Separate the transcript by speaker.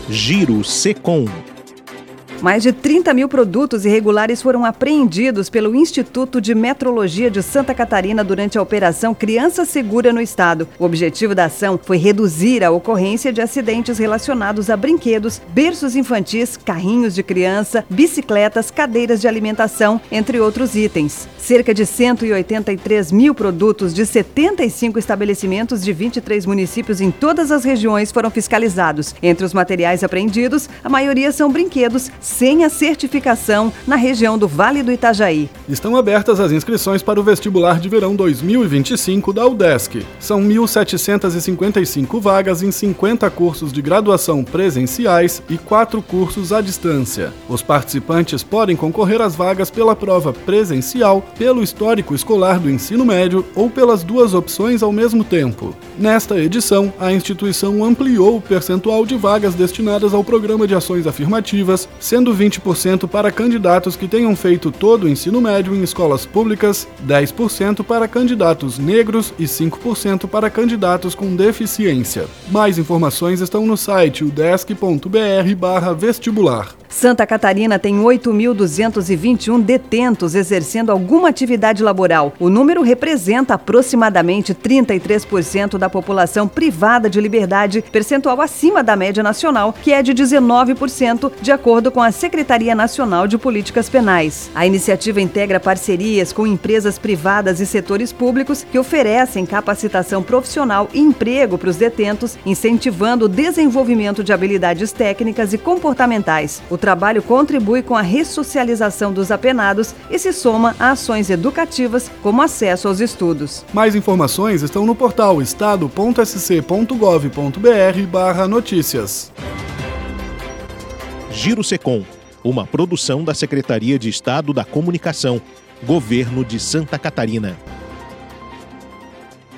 Speaker 1: Giro Secom.
Speaker 2: Mais de 30 mil produtos irregulares foram apreendidos pelo Instituto de Metrologia de Santa Catarina durante a Operação Criança Segura no estado. O objetivo da ação foi reduzir a ocorrência de acidentes relacionados a brinquedos, berços infantis, carrinhos de criança, bicicletas, cadeiras de alimentação, entre outros itens. Cerca de 183 mil produtos de 75 estabelecimentos de 23 municípios em todas as regiões foram fiscalizados. Entre os materiais apreendidos, a maioria são brinquedos sem a certificação na região do Vale do Itajaí.
Speaker 3: Estão abertas as inscrições para o vestibular de verão 2025 da UDESC. São 1.755 vagas em 50 cursos de graduação presenciais e 4 cursos à distância. Os participantes podem concorrer às vagas pela prova presencial, pelo histórico escolar do ensino médio ou pelas duas opções ao mesmo tempo. Nesta edição, a instituição ampliou o percentual de vagas destinadas ao programa de ações afirmativas, sendo 20% para candidatos que tenham feito todo o ensino médio em escolas públicas, 10% para candidatos negros e 5% para candidatos com deficiência. Mais informações estão no site udesc.br/vestibular.
Speaker 2: Santa Catarina tem 8.221 detentos exercendo alguma atividade laboral. O número representa aproximadamente 33% da população privada de liberdade, percentual acima da média nacional, que é de 19%, de acordo com a Secretaria Nacional de Políticas Penais. A iniciativa integra parcerias com empresas privadas e setores públicos que oferecem capacitação profissional e emprego para os detentos, incentivando o desenvolvimento de habilidades técnicas e comportamentais. O trabalho contribui com a ressocialização dos apenados e se soma a ações educativas, como acesso aos estudos.
Speaker 3: Mais informações estão no portal estado.sc.gov.br/notícias.
Speaker 1: Giro Secom, uma produção da Secretaria de Estado da Comunicação, Governo de Santa Catarina.